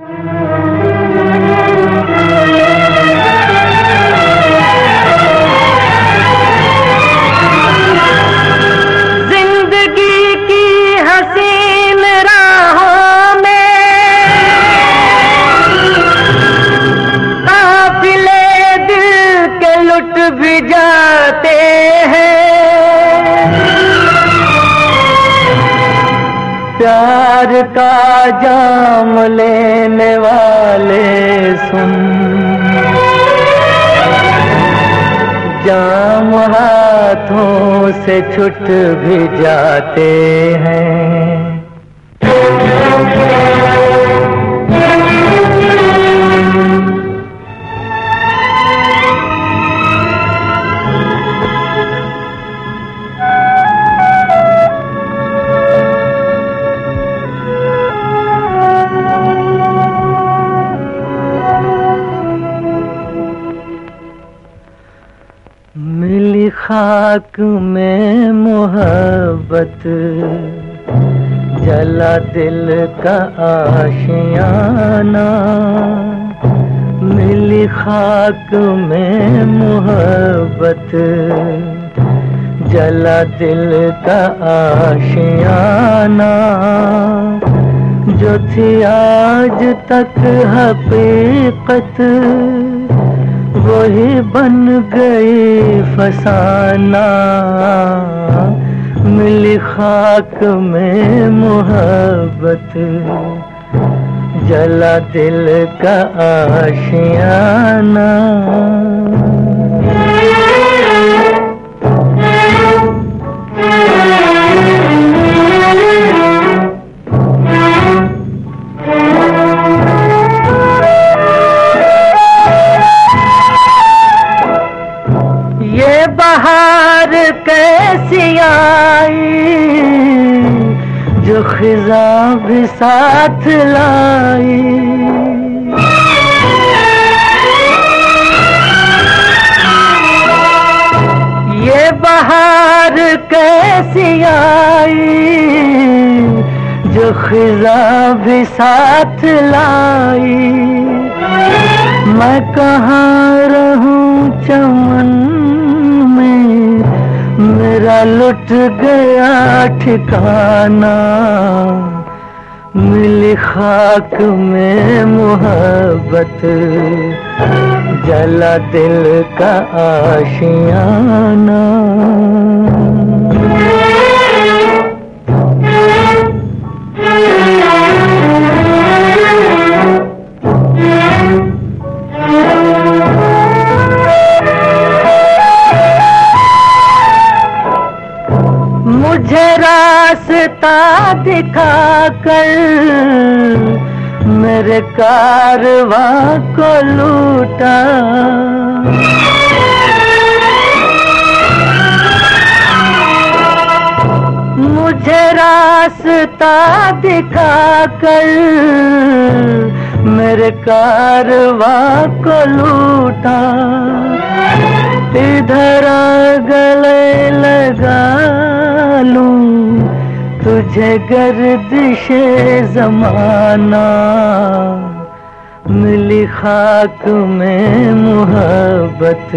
भी जाते हैं, प्यार का जाम लेने वाले सुन, जाम हाथों से छूट भी जाते हैं। मिली खाक में मोहब्बत, जला दिल का आशियाना। मिली खाक में मोहब्बत, जला दिल का आशियाना। जो थी आज तक हकीकत, वही बन गई फसाना। मिली खाक में मोहब्बत, जला दिल का आशियाना। ये बहार कैसी आई, जो खिज़ा भी साथ लाई। ये बहार कैसी आई, जो खिज़ा भी साथ लाई। मैं कहाँ रहूं चमन में, मेरा लुट गया ठिकाना। मिली खाक में मोहब्बत, जला दिल का आशियाना। मुझे रास्ता दिखाकर मेरे कारवां को लूटा। मुझे रास्ता दिखाकर मेरे कारवां को लूटा। इधर गले लगा लूं तुझे गर्दिशे ज़माना। मिली खाक में मोहब्बत,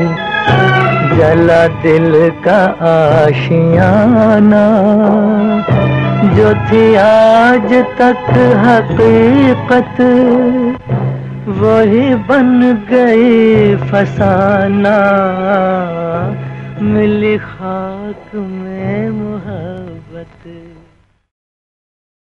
जला दिल का आशियाना। जो थी आज तक हकीकत, वही बन गई फसाना। मिली खाक में मोहब्बत।